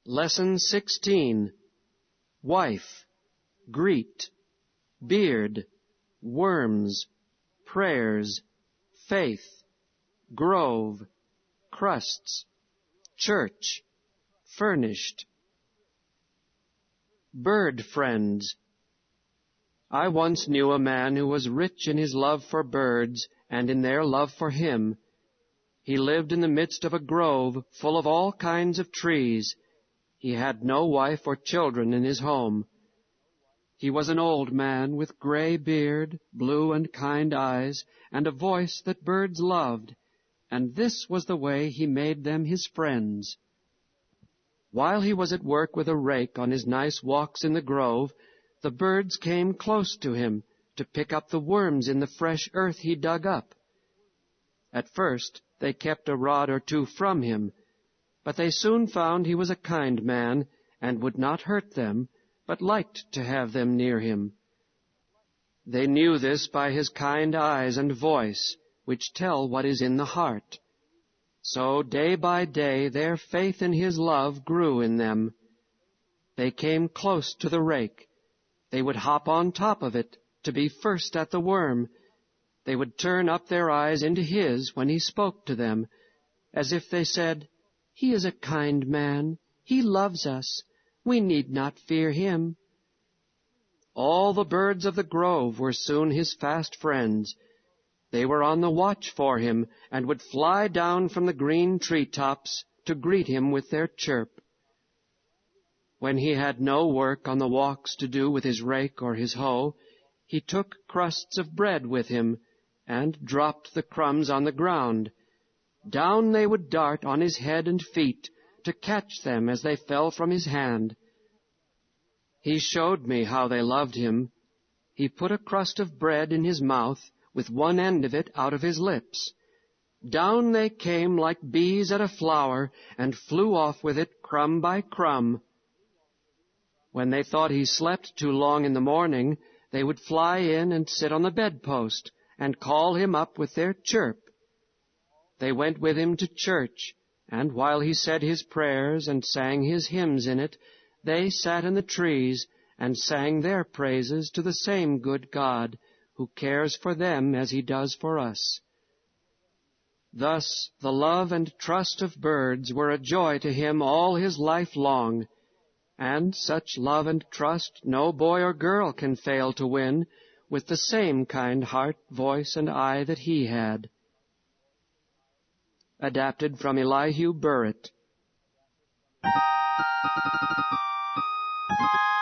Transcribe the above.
Lesson 16. Wife, greet, beard, worms, prayers, faith, grove, crusts, church, furnished. Bird friends. I once knew a man who was rich in his love for birds and in their love for him. He lived in the midst of a grove full of all kinds of trees. He had no wife or children in his home. He was an old man with gray beard, blue and kind eyes, and a voice that birds loved, and this was the way he made them his friends. While he was at work with a rake on his nice walks in the grove, the birds came close to him to pick up the worms in the fresh earth he dug up. At first they kept a rod or two from him, but they soon found he was a kind man and would not hurt them, but liked to have them near him. They knew this by his kind eyes and voice, which tell what is in the heart. So day by day their faith in his love grew in them. They came close to the rake. They would hop on top of it to be first at the worm. They would turn up their eyes into his when he spoke to them, as if they said, "He is a kind man. He loves us. We need not fear him." All the birds of the grove were soon his fast friends. They were on the watch for him and would fly down from the green tree-tops to greet him with their chirp. When he had no work on the walks to do with his rake or his hoe, he took crusts of bread with him and dropped the crumbs on the ground. Down they would dart on his head and feet to catch them as they fell from his hand. He showed me how they loved him. He put a crust of bread in his mouth with one end of it out of his lips. Down they came like bees at a flower and flew off with it crumb by crumb. When they thought he slept too long in the morning, they would fly in and sit on the bedpost and call him up with their chirp. They went with him to church, and while he said his prayers and sang his hymns in it, they sat in the trees and sang their praises to the same good God, who cares for them as he does for us. Thus the love and trust of birds were a joy to him all his life long, and such love and trust no boy or girl can fail to win with the same kind heart, voice, and eye that he had. Adapted from Elihu Burritt.